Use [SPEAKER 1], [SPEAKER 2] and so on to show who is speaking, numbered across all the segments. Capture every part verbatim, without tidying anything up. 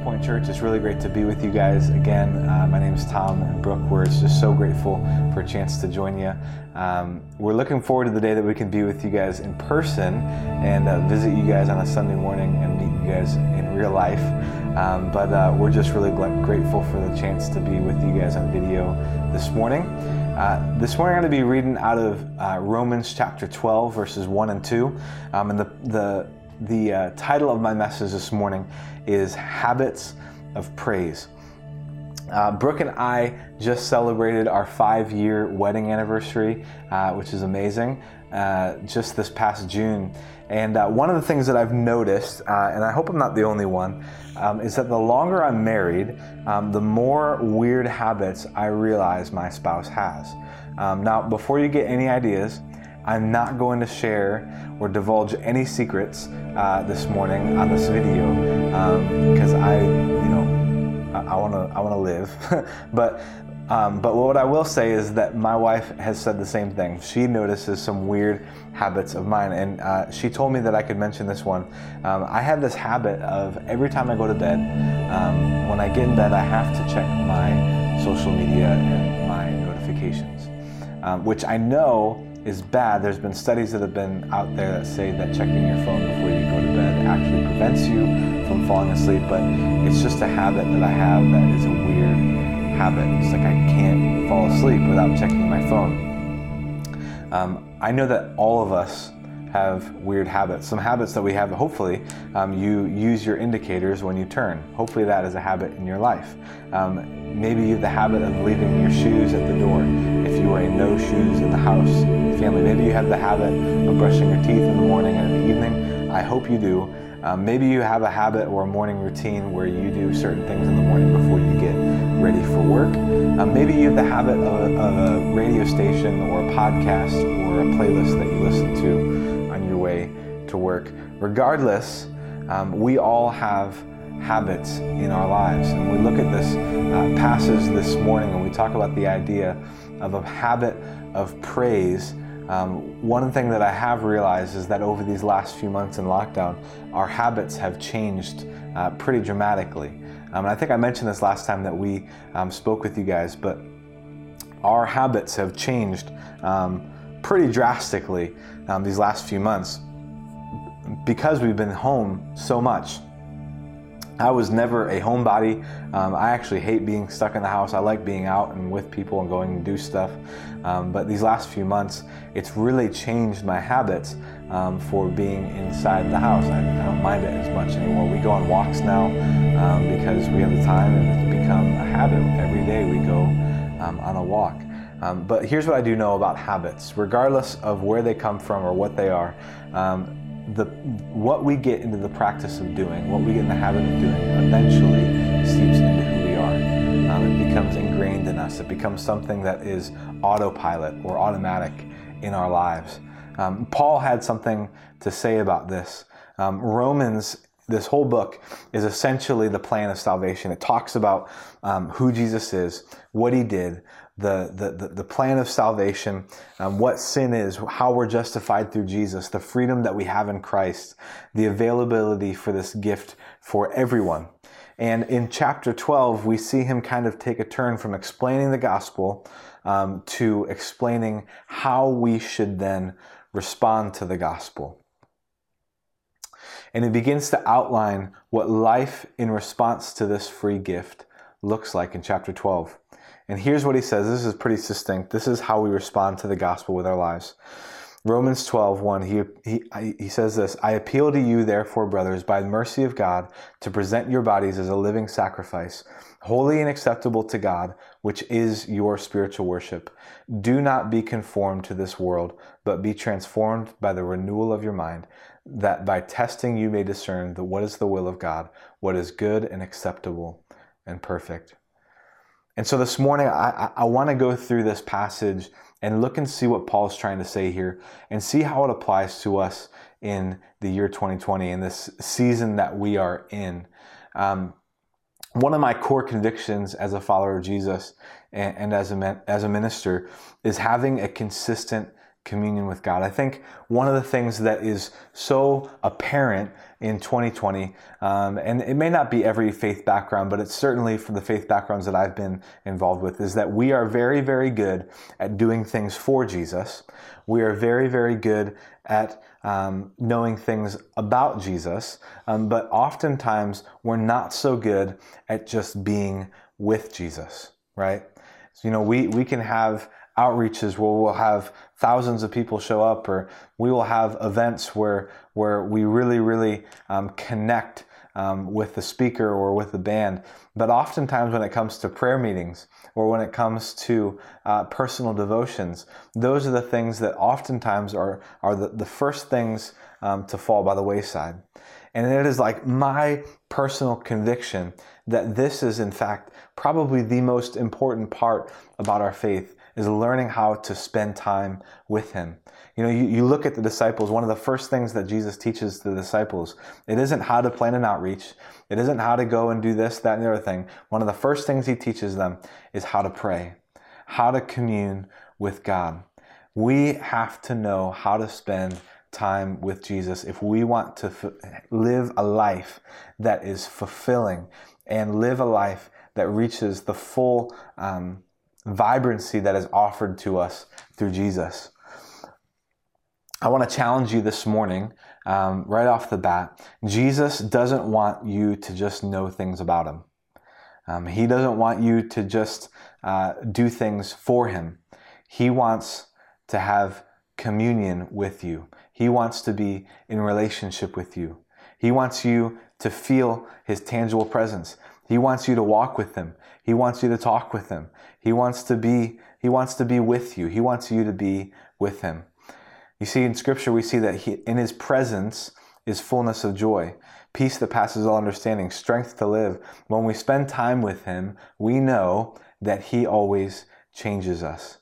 [SPEAKER 1] Point Church. It's really great to be with you guys again. Uh, my name is Tom and Brooke. We're just so grateful for a chance to join you. Um, we're looking forward to the day that we can be with you guys in person and uh, visit you guys on a Sunday morning and meet you guys in real life. Um, but uh, we're just really grateful for the chance to be with you guys on video this morning. Uh, this morning I'm going to be reading out of uh, Romans chapter twelve, verses one and two. Um, and the the The uh, title of my message this morning is Habits of Praise. Uh, Brooke and I just celebrated our five-year wedding anniversary, uh, which is amazing, uh, just this past June. And uh, one of the things that I've noticed, uh, and I hope I'm not the only one, um, is that the longer I'm married, um, the more weird habits I realize my spouse has. Um, now, before you get any ideas, I'm not going to share or divulge any secrets uh, this morning on this video because um, I, you know, I want to I want to live. but um, but what I will say is that my wife has said the same thing. She notices some weird habits of mine, and uh, she told me that I could mention this one. Um, I have this habit of every time I go to bed, um, when I get in bed, I have to check my social media and my notifications, um, which I know is bad. There's been studies that have been out there that say that checking your phone before you go to bed actually prevents you from falling asleep, but it's just a habit that I have that is a weird habit. It's like I can't fall asleep without checking my phone. Um, I know that all of us have weird habits. Some habits that we have, hopefully, um, you use your indicators when you turn. Hopefully that is a habit in your life. Um, maybe you have the habit of leaving your shoes at the door. If you wear no shoes in the house, family, maybe you have the habit of brushing your teeth in the morning and in the evening. I hope you do. Um, maybe you have a habit or a morning routine where you do certain things in the morning before you get ready for work. Um, maybe you have the habit of a, of a radio station or a podcast or a playlist that you listen to on your way to work. Regardless, um, we all have habits in our lives. And we look at this uh, passage this morning and we talk about the idea of a habit of praise. Um, one thing that I have realized is that over these last few months in lockdown, our habits have changed uh, pretty dramatically. Um, and I think I mentioned this last time that we um, spoke with you guys, but our habits have changed um, pretty drastically um, these last few months because we've been home so much. I was never a homebody. Um, I actually hate being stuck in the house. I like being out and with people and going to do stuff. Um, but these last few months, it's really changed my habits um, for being inside the house. I, I don't mind it as much anymore. We go on walks now um, because we have the time, and it's become a habit. Every day we go um, on a walk. Um, but here's what I do know about habits. Regardless of where they come from or what they are, um, The, what we get into the practice of doing, what we get in the habit of doing, eventually seeps into who we are. Um, it becomes ingrained in us. It becomes something that is autopilot or automatic in our lives. Um, Paul had something to say about this. Um, Romans, this whole book, is essentially the plan of salvation. It talks about um, who Jesus is, what he did, The, the, the plan of salvation, um, what sin is, how we're justified through Jesus, the freedom that we have in Christ, the availability for this gift for everyone. And in chapter twelve, we see him kind of take a turn from explaining the gospel um, to explaining how we should then respond to the gospel. And he begins to outline what life in response to this free gift looks like in chapter twelve. And here's what he says. This is pretty succinct. This is how we respond to the gospel with our lives. Romans twelve, one, he, he, he says this, I appeal to you, therefore, brothers, by the mercy of God, to present your bodies as a living sacrifice, holy and acceptable to God, which is your spiritual worship. Do not be conformed to this world, but be transformed by the renewal of your mind, that by testing you may discern the, what is the will of God, what is good and acceptable and perfect. And so this morning, I, I want to go through this passage and look and see what Paul's trying to say here and see how it applies to us in the year twenty twenty, in this season that we are in. Um, one of my core convictions as a follower of Jesus and, and as a as a minister is having a consistent communion with God. I think one of the things that is so apparent in twenty twenty, um, and it may not be every faith background, but it's certainly from the faith backgrounds that I've been involved with, is that we are very, very good at doing things for Jesus. We are very, very good at um, knowing things about Jesus, um, but oftentimes we're not so good at just being with Jesus, right? So, you know, we, we can have outreaches where we'll have thousands of people show up, or we will have events where where we really, really um, connect um, with the speaker or with the band. But oftentimes when it comes to prayer meetings or when it comes to uh, personal devotions, those are the things that oftentimes are, are the, the first things um, to fall by the wayside. And it is like my personal conviction that this is in fact probably the most important part about our faith, is learning how to spend time with Him. You know, you, you look at the disciples, one of the first things that Jesus teaches the disciples, it isn't how to plan an outreach. It isn't how to go and do this, that, and the other thing. One of the first things He teaches them is how to pray, how to commune with God. We have to know how to spend time with Jesus if we want to f- live a life that is fulfilling and live a life that reaches the full um, vibrancy that is offered to us through Jesus. I want to challenge you this morning, um, right off the bat. Jesus doesn't want you to just know things about Him. Um, he doesn't want you to just uh, do things for Him. He wants to have communion with you. He wants to be in relationship with you. He wants you to feel His tangible presence. He wants you to walk with Him. He wants you to talk with Him. He wants to be, He wants to be with you. He wants you to be with Him. You see, in Scripture, we see that he, in His presence is fullness of joy, peace that passes all understanding, strength to live. When we spend time with Him, we know that He always changes us.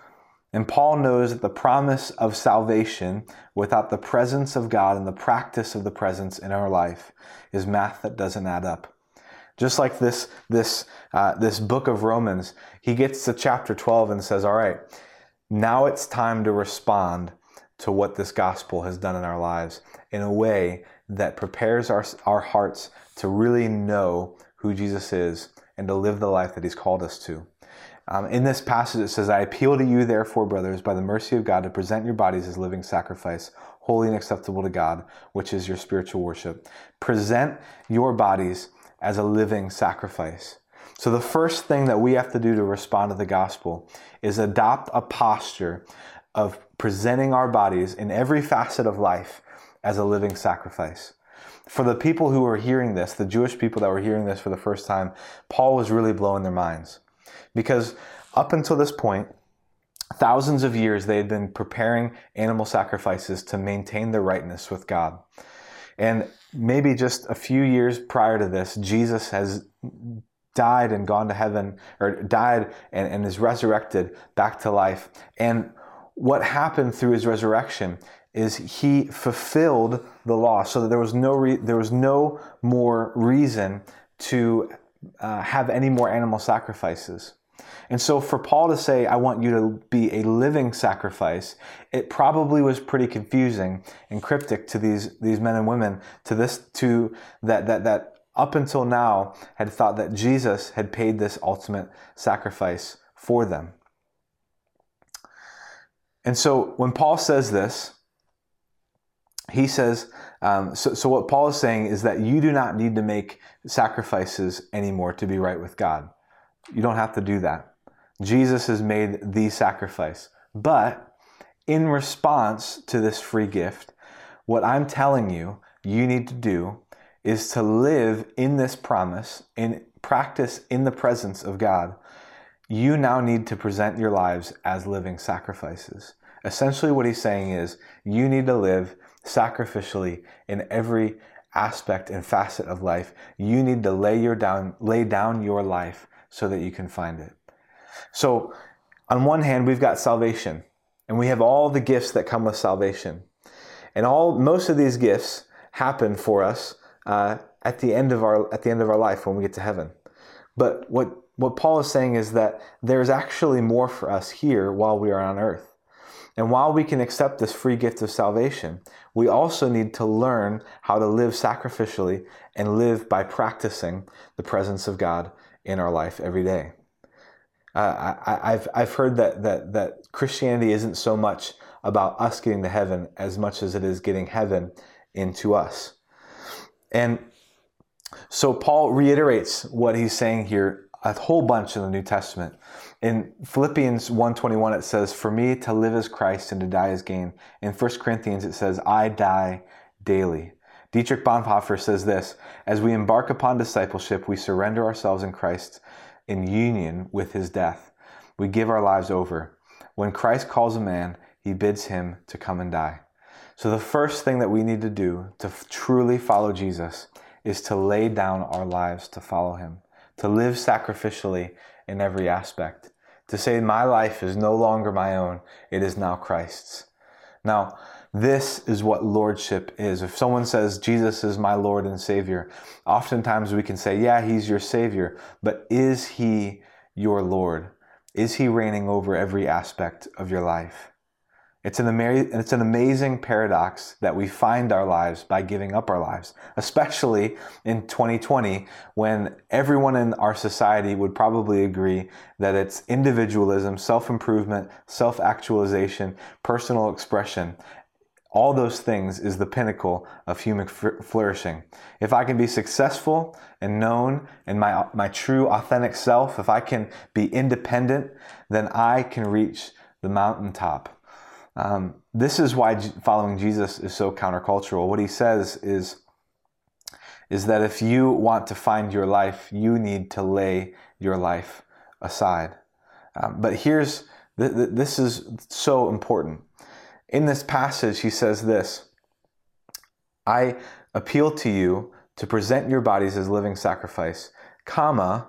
[SPEAKER 1] And Paul knows that the promise of salvation without the presence of God and the practice of the presence in our life is math that doesn't add up. Just like this, this, uh, this book of Romans, he gets to chapter twelve and says, all right, now it's time to respond to what this gospel has done in our lives in a way that prepares our, our hearts to really know who Jesus is and to live the life that He's called us to. Um, in this passage, it says, I appeal to you, therefore, brothers, by the mercy of God, to present your bodies as living sacrifice, holy and acceptable to God, which is your spiritual worship. Present your bodies as a living sacrifice. So the first thing that we have to do to respond to the gospel is adopt a posture of presenting our bodies in every facet of life as a living sacrifice. For the people who were hearing this, the Jewish people that were hearing this for the first time, Paul was really blowing their minds. Because up until this point, thousands of years they had been preparing animal sacrifices to maintain their rightness with God. And maybe just a few years prior to this, Jesus has died and gone to heaven, or died and, and is resurrected back to life. And what happened through His resurrection is He fulfilled the law, so that there was no re- there was no more reason to uh, have any more animal sacrifices. And so for Paul to say, I want you to be a living sacrifice, it probably was pretty confusing and cryptic to these, these men and women, to this, to that, that, that up until now had thought that Jesus had paid this ultimate sacrifice for them. And so when Paul says this, he says, um, so, so what Paul is saying is that you do not need to make sacrifices anymore to be right with God. You don't have to do that. Jesus has made the sacrifice. But in response to this free gift, what I'm telling you, you need to do is to live in this promise, in practice in the presence of God. You now need to present your lives as living sacrifices. Essentially what he's saying is you need to live sacrificially in every aspect and facet of life. You need to lay your down, lay down your life so that you can find it. So on one hand, we've got salvation, and we have all the gifts that come with salvation. And all most of these gifts happen for us uh, at the end of our at the end of our life when we get to heaven. But what, what Paul is saying is that there's actually more for us here while we are on earth. And while we can accept this free gift of salvation, we also need to learn how to live sacrificially and live by practicing the presence of God in our life every day. Uh, I, I've I've heard that that that Christianity isn't so much about us getting to heaven as much as it is getting heaven into us. And so Paul reiterates what he's saying here a whole bunch in the New Testament. In Philippians one twenty-one, it says, "For me to live is Christ and to die is gain." In First Corinthians, it says, "I die daily." Dietrich Bonhoeffer says this, "As we embark upon discipleship, we surrender ourselves in Christ in union with his death. We give our lives over. When Christ calls a man, he bids him to come and die." So the first thing that we need to do to f- truly follow Jesus is to lay down our lives to follow him, to live sacrificially in every aspect, to say my life is no longer my own, it is now Christ's. Now, this is what lordship is. If someone says, Jesus is my Lord and Savior, oftentimes we can say, yeah, he's your Savior, but is he your Lord? Is he reigning over every aspect of your life? It's an, ama- it's an amazing paradox that we find our lives by giving up our lives, especially in twenty twenty, when everyone in our society would probably agree that it's individualism, self-improvement, self-actualization, personal expression. All those things is the pinnacle of human flourishing. If I can be successful and known in my, my true authentic self, if I can be independent, then I can reach the mountaintop. Um, this is why following Jesus is so countercultural. What he says is, is that if you want to find your life, you need to lay your life aside. Um, but here's, th- th- this is so important. In this passage, he says this, "I appeal to you to present your bodies as living sacrifice, comma,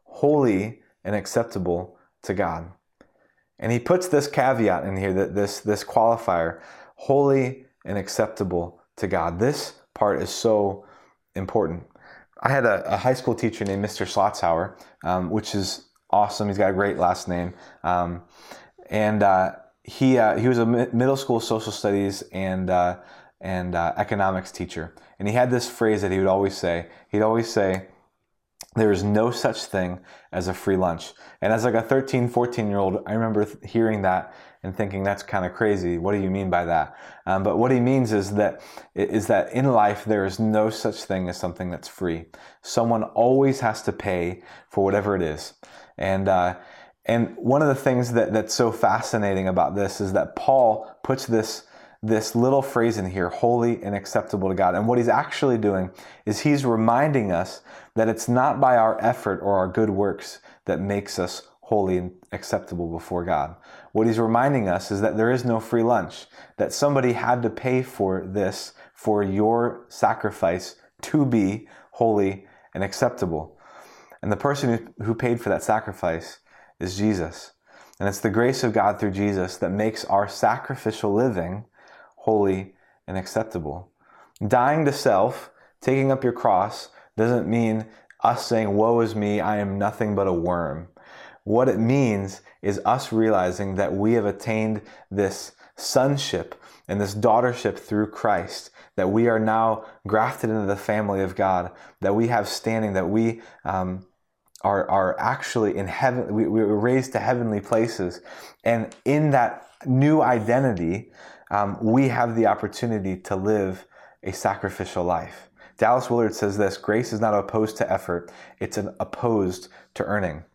[SPEAKER 1] holy and acceptable to God." And he puts this caveat in here, that this, this qualifier, holy and acceptable to God. This part is so important. I had a, a high school teacher named Mister Slotzhauer, um, which is awesome. He's got a great last name. Um, and uh, he uh, he was a mi- middle school social studies and uh, and uh, economics teacher. And he had this phrase that he would always say. He'd always say, "There is no such thing as a free lunch." And as like a thirteen, fourteen year old, I remember th- hearing that and thinking, that's kind of crazy. What do you mean by that? Um, but what he means is that is that in life, there is no such thing as something that's free. Someone always has to pay for whatever it is. And uh, and one of the things that, that's so fascinating about this is that Paul puts this this little phrase in here, holy and acceptable to God. And what he's actually doing is he's reminding us that it's not by our effort or our good works that makes us holy and acceptable before God. What he's reminding us is that there is no free lunch, that somebody had to pay for this, for your sacrifice to be holy and acceptable. And the person who, who paid for that sacrifice is Jesus. And it's the grace of God through Jesus that makes our sacrificial living holy and acceptable. Dying to self, taking up your cross, doesn't mean us saying, woe is me, I am nothing but a worm. What it means is us realizing that we have attained this sonship and this daughtership through Christ, that we are now grafted into the family of God, that we have standing, that we um, are, are actually in heaven, we, we were raised to heavenly places. And in that new identity, Um, we have the opportunity to live a sacrificial life. Dallas Willard says this, grace is not opposed to effort, it's an opposed to earning.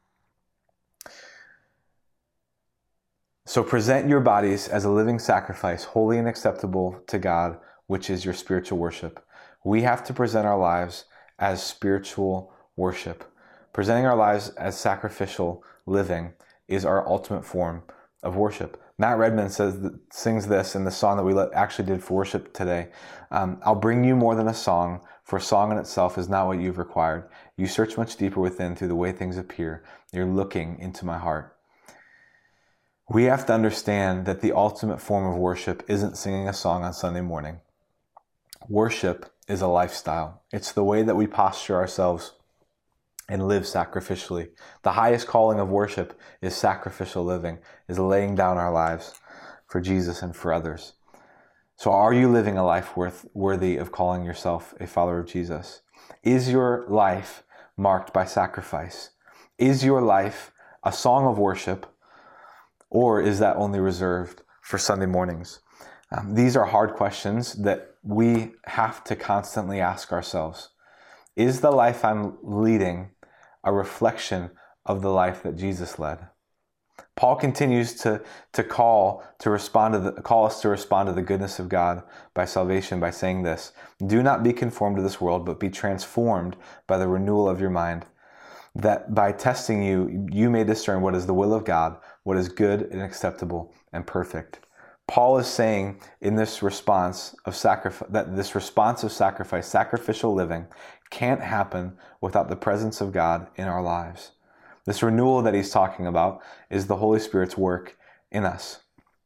[SPEAKER 1] So present your bodies as a living sacrifice, holy and acceptable to God, which is your spiritual worship. We have to present our lives as spiritual worship. Presenting our lives as sacrificial living is our ultimate form of worship. Matt Redman says, sings this in the song that we actually did for worship today. Um, I'll bring you more than a song, for a song in itself is not what you've required. You search much deeper within through the way things appear. You're looking into my heart. We have to understand that the ultimate form of worship isn't singing a song on Sunday morning. Worship is a lifestyle. It's the way that we posture ourselves and live sacrificially. The highest calling of worship is sacrificial living, is laying down our lives. for Jesus and for others. So are you living a life worth, worthy of calling yourself a follower of Jesus? Is your life marked by sacrifice? Is your life a song of worship, or is that only reserved for Sunday mornings? Um, these are hard questions that we have to constantly ask ourselves. Is the life I'm leading a reflection of the life that Jesus led? Paul continues to, to call to respond to the, call us to respond to the goodness of God by salvation by saying this: do not be conformed to this world, but be transformed by the renewal of your mind, that by testing you, you may discern what is the will of God, what is good and acceptable and perfect. Paul is saying in this response of sacrifice, that this response of sacrifice, sacrificial living, can't happen without the presence of God in our lives. This renewal that he's talking about is the Holy Spirit's work in us.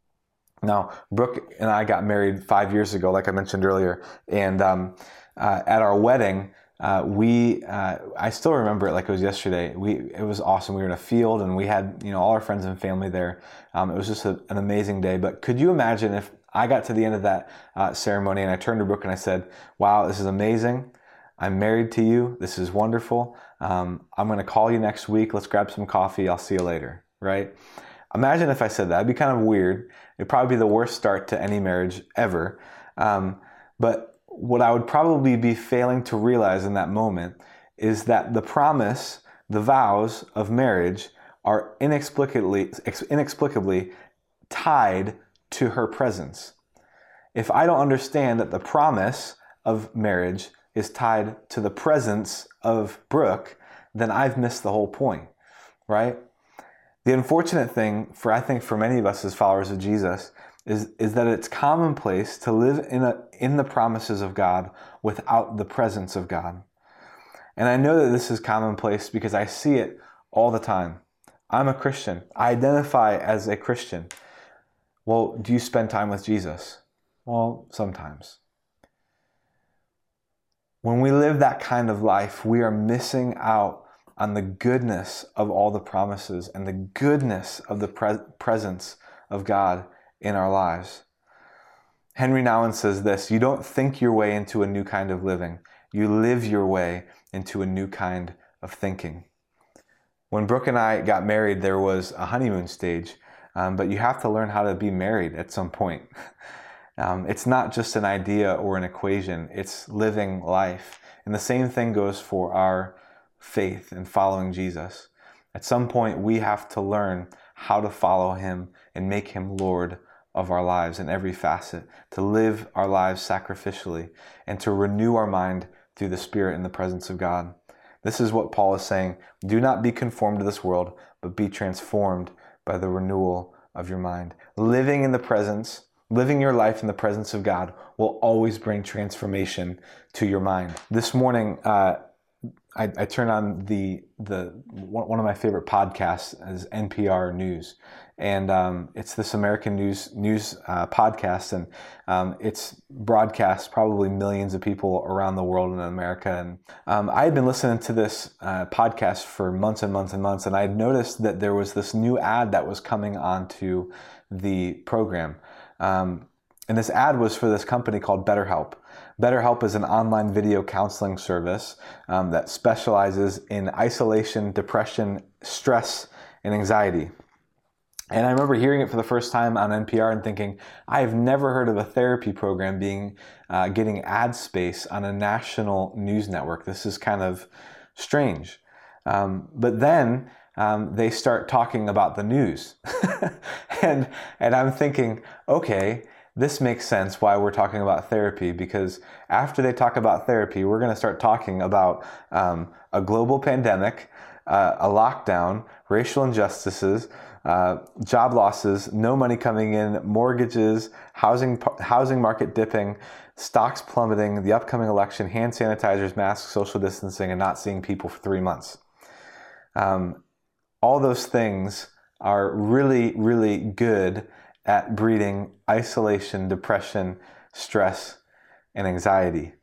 [SPEAKER 1] Now, Brooke and I got married five years ago, like I mentioned earlier, and um, uh, at our wedding, uh, we uh, I still remember it like it was yesterday. We it was awesome. We were in a field, and we had you know all our friends and family there. Um, it was just a, an amazing day. But could you imagine if I got to the end of that uh, ceremony and I turned to Brooke and I said, "Wow, this is amazing. I'm married to you. This is wonderful. Um, I'm going to call you next week. Let's grab some coffee. I'll see you later," right? Imagine if I said that. It'd be kind of weird. It'd probably be the worst start to any marriage ever. Um, but what I would probably be failing to realize in that moment is that the promise, the vows of marriage are inexplicably, inexplicably tied to her presence. If I don't understand that the promise of marriage is tied to the presence of Brooke, then I've missed the whole point, right? The unfortunate thing for, I think, for many of us as followers of Jesus is, is that it's commonplace to live in a, in the promises of God without the presence of God. And I know that this is commonplace because I see it all the time. I'm a Christian. I identify as a Christian. Well, do you spend time with Jesus? Well, sometimes. When we live that kind of life, we are missing out on the goodness of all the promises and the goodness of the pre- presence of God in our lives. Henry Nouwen says this: you don't think your way into a new kind of living. You live your way into a new kind of thinking. When Brooke and I got married, there was a honeymoon stage, um, but you have to learn how to be married at some point. Um, it's not just an idea or an equation, it's living life. And the same thing goes for our faith and following Jesus. At some point, we have to learn how to follow him and make him Lord of our lives in every facet, to live our lives sacrificially, and to renew our mind through the Spirit in the presence of God. This is what Paul is saying: do not be conformed to this world, but be transformed by the renewal of your mind. Living in the presence Living your life in the presence of God will always bring transformation to your mind. This morning, uh, I, I turned on the the one of my favorite podcasts is N P R News, and um, it's this American news news uh, podcast, and um, it's broadcast probably millions of people around the world in America. And um, I had been listening to this uh, podcast for months and months and months, and I had noticed that there was this new ad that was coming onto the program. Um, and this ad was for this company called BetterHelp. BetterHelp is an online video counseling service um, that specializes in isolation, depression, stress, and anxiety. And I remember hearing it for the first time on N P R and thinking, I have never heard of a therapy program being uh, getting ad space on a national news network. This is kind of strange. Um, but then Um, they start talking about the news. and and I'm thinking, okay, this makes sense why we're talking about therapy, because after they talk about therapy, we're going to start talking about um, a global pandemic, uh, a lockdown, racial injustices, uh, job losses, no money coming in, mortgages, housing housing market dipping, stocks plummeting, the upcoming election, hand sanitizers, masks, social distancing, and not seeing people for three months. Um, All those things are really, really good at breeding isolation, depression, stress, and anxiety.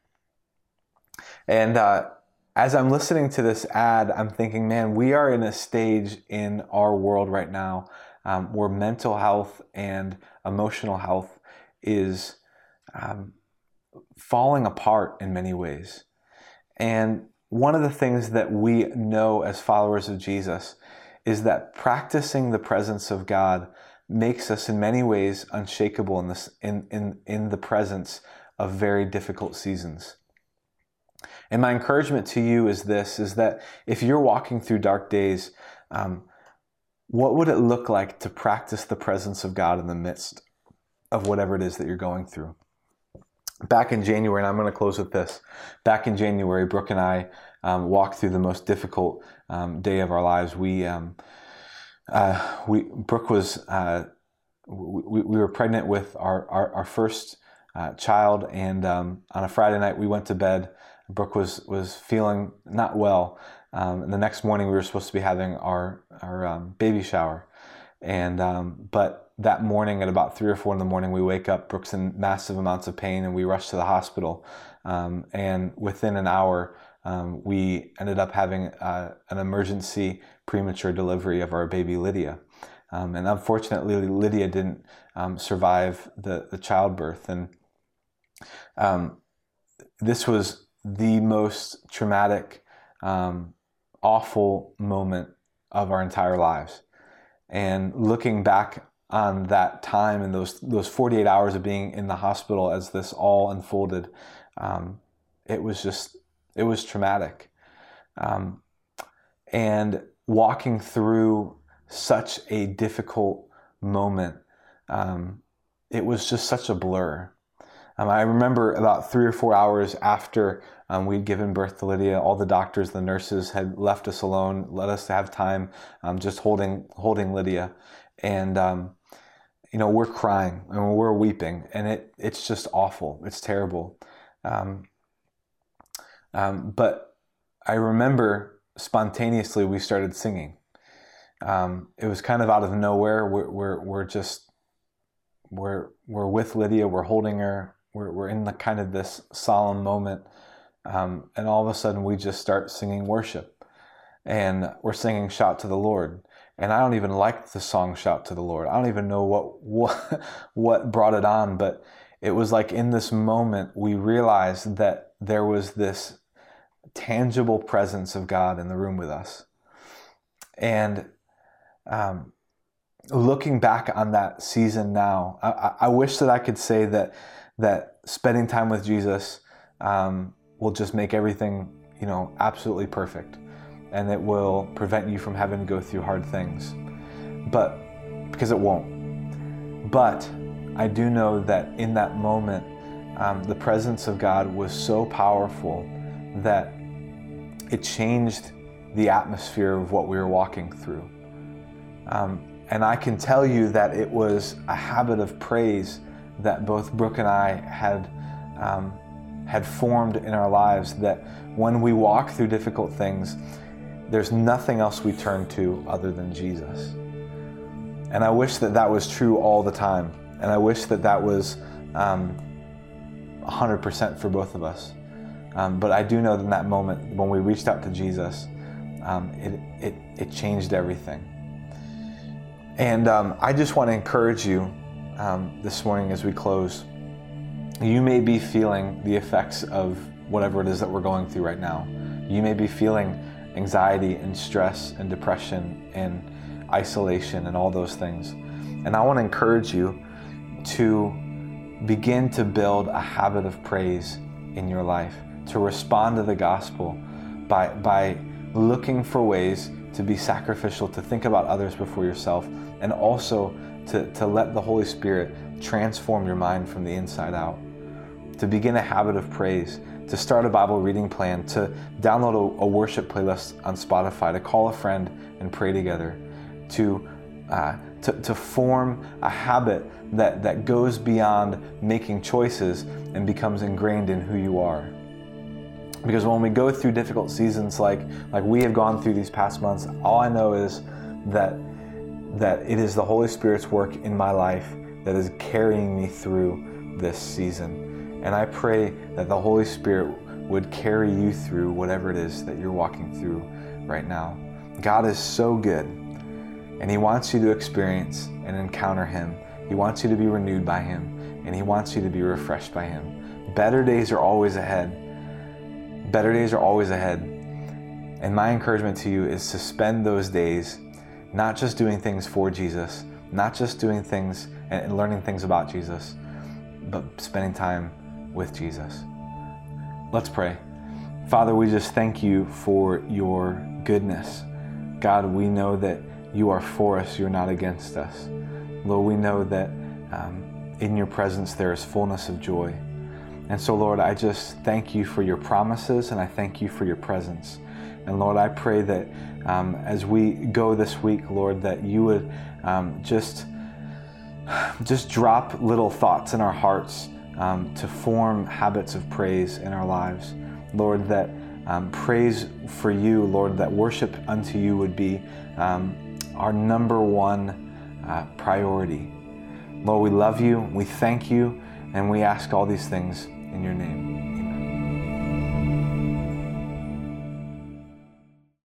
[SPEAKER 1] And uh, as I'm listening to this ad, I'm thinking, man, we are in a stage in our world right now um, where mental health and emotional health is um, falling apart in many ways. And one of the things that we know as followers of Jesus is that practicing the presence of God makes us in many ways unshakable in, this, in, in, in the presence of very difficult seasons. And my encouragement to you is this, is that if you're walking through dark days, um, what would it look like to practice the presence of God in the midst of whatever it is that you're going through? Back in January, and I'm going to close with this, back in January, Brooke and I um, walked through the most difficult um, day of our lives. We, um, uh, we Brooke was, uh, we, we were pregnant with our, our, our first uh, child, and um, on a Friday night, we went to bed. Brooke was, was feeling not well, um, and the next morning we were supposed to be having our, our um, baby shower. And um, but that morning at about three or four in the morning, we wake up, Brooke's in massive amounts of pain, and we rush to the hospital. Um, and within an hour, um, we ended up having uh, an emergency premature delivery of our baby Lydia. Um, and unfortunately, Lydia didn't um, survive the, the childbirth. And um, this was the most traumatic, um, awful moment of our entire lives. And looking back on that time and those those forty-eight hours of being in the hospital as this all unfolded, um, it was just, it was traumatic. Um, and walking through such a difficult moment, um, it was just such a blur. Um, I remember about three or four hours after um, we'd given birth to Lydia, all the doctors, the nurses had left us alone, let us have time um, just holding holding Lydia. And, um, you know, we're crying and we're weeping, and it it's just awful. It's terrible. Um, um, but I remember spontaneously we started singing. Um, it was kind of out of nowhere. We're, we're, we're just, we're, we're with Lydia, we're holding her. We're, we're in the kind of this solemn moment, um, and all of a sudden we just start singing worship, and we're singing "Shout to the Lord." And I don't even like the song "Shout to the Lord." I don't even know what what what brought it on, but it was like in this moment we realized that there was this tangible presence of God in the room with us. And um, looking back on that season now, I, I wish that I could say that. that spending time with Jesus um, will just make everything, you know, absolutely perfect, and it will prevent you from having to go through hard things. But, because it won't. But I do know that in that moment, um, the presence of God was so powerful that it changed the atmosphere of what we were walking through. Um, and I can tell you that it was a habit of praise that both Brooke and I had um, had formed in our lives, that when we walk through difficult things, there's nothing else we turn to other than Jesus. And I wish that that was true all the time. And I wish that that was um, one hundred percent for both of us. Um, but I do know that in that moment, when we reached out to Jesus, um, it, it, it changed everything. And um, I just want to encourage you Um, this morning as we close. You may be feeling the effects of whatever it is that we're going through right now. You may be feeling anxiety and stress and depression and isolation and all those things. And I want to encourage you to begin to build a habit of praise in your life, to respond to the gospel by, by looking for ways to be sacrificial, to think about others before yourself, and also To, to let the Holy Spirit transform your mind from the inside out, to begin a habit of praise, to start a Bible reading plan, to download a, a worship playlist on Spotify, to call a friend and pray together, to uh, to, to form a habit that, that goes beyond making choices and becomes ingrained in who you are. Because when we go through difficult seasons like, like we have gone through these past months, all I know is that that it is the Holy Spirit's work in my life that is carrying me through this season. And I pray that the Holy Spirit would carry you through whatever it is that you're walking through right now. God is so good. And He wants you to experience and encounter Him. He wants you to be renewed by Him, and He wants you to be refreshed by Him. Better days are always ahead. Better days are always ahead. And my encouragement to you is to spend those days not just doing things for Jesus, not just doing things and learning things about Jesus, but spending time with Jesus. Let's pray. Father, we just thank you for your goodness. God, we know that you are for us, you're not against us. Lord, we know that um, in your presence there is fullness of joy. And so, Lord, I just thank you for your promises, and I thank you for your presence. And Lord, I pray that um, as we go this week, Lord, that you would um, just, just drop little thoughts in our hearts um, to form habits of praise in our lives. Lord, that um, praise for you, Lord, that worship unto you would be um, our number one uh, priority. Lord, we love you, we thank you, and we ask all these things in your name.